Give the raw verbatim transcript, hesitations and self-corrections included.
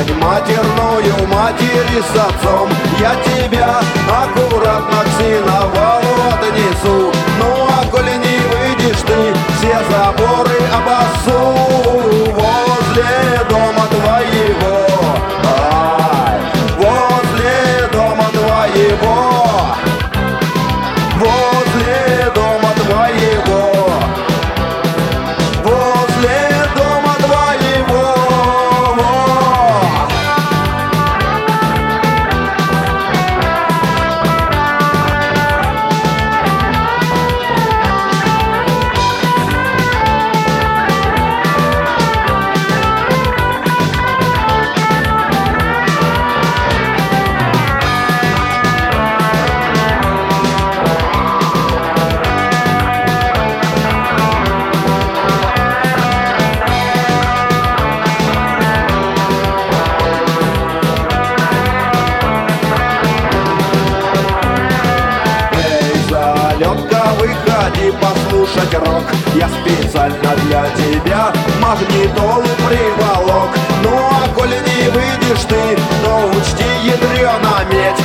слушать матерную матери с отцом. Я тебя аккуратно к сеновалу отнесу. Ну а коли не выйдешь ты, все заборы обоссу возле дома твоего. Ай, возле дома твоего. Возле дома твоего. Возле дома твоего. Выходи послушать рок. Я специально для тебя магнитолу приволок. Ну а коли не выйдешь ты, то учти, ядрёна медь,